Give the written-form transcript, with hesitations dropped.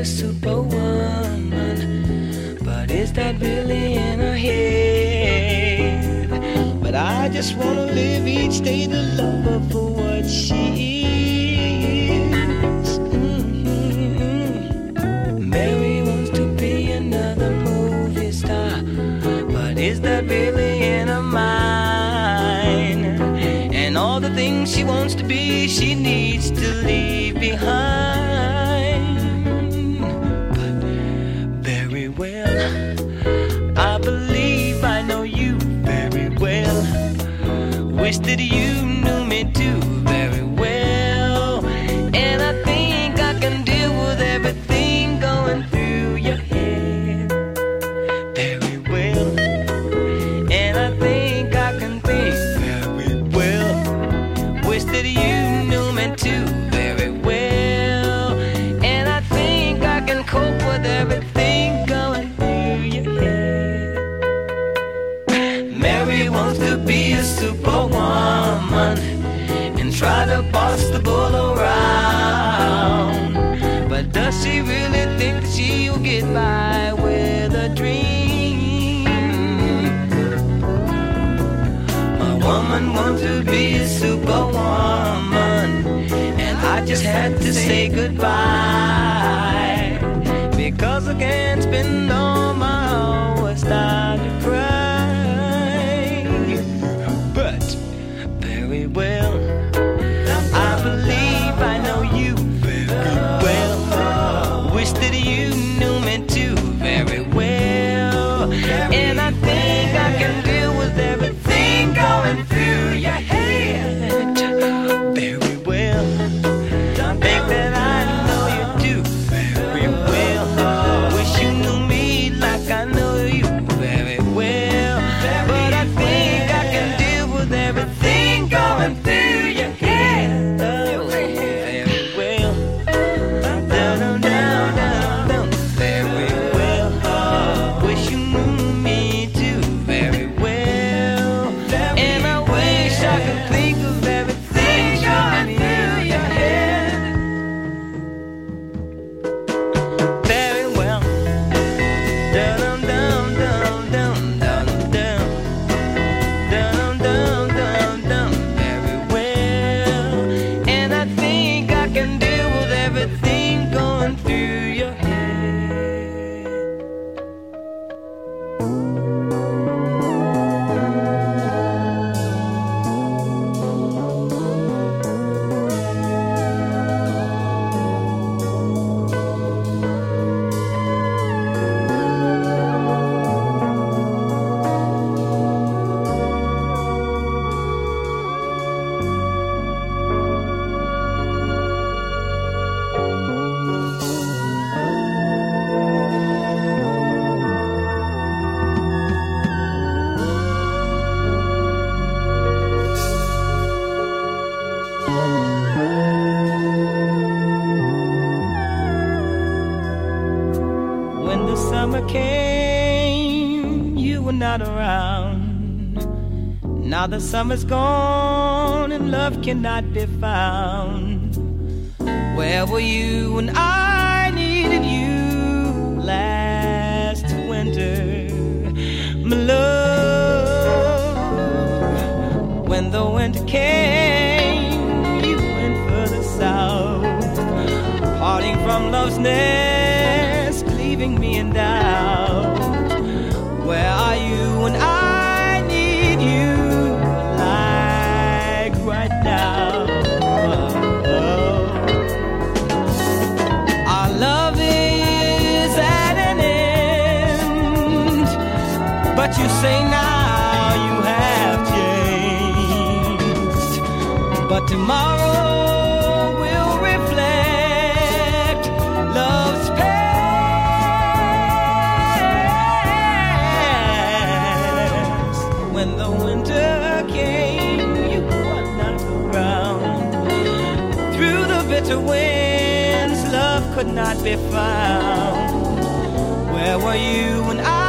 a superwoman, but is that really in her head? But I just wanna live each day to love her for what she is. Mary wants to be another movie star, but is that really in her mind? And all the things she wants to be, she needs to leave behind. But very well, I believe I know you very well. Wish that you knew me too very well. And I think I can deal with everything going through your head very well. And I think I can think very well. Wish that you knew me too very well. And I think I can cope with everything going through your head. Mary wants to be a superwoman and try to boss the bull around. But does she really think that she'll get by with a dream? My woman wants to be a superwoman, and I just had to say goodbye, because I can't spend all my hours starting to cry. But very well, I believe I know you very well. Wish that you knew me too very well. And I think I can deal with everything going through your head very well. Think that I know you do very well. Wish you knew me like I know you very well. But I think I can deal with everything going through your head very well. Down, down, down, down, very well. Wish you knew me too very well. And I wish I could think of everything going through your head very well. Down, down, down, down, down, down, down, down, down, down, very well. And I think I can deal with everything going through your head. When the summer came, you were not around. Now the summer's gone and love cannot be found. Where were you when I needed you last winter, my love? When the winter came, you went further south, parting from love's nest, leaving me in doubt. Where are you when I need you, like right now? Our love is at an end, but you say now you have changed. But tomorrow will reflect love's past. When the winter came, you were not around. Through the bitter winds, love could not be found. Where were you when I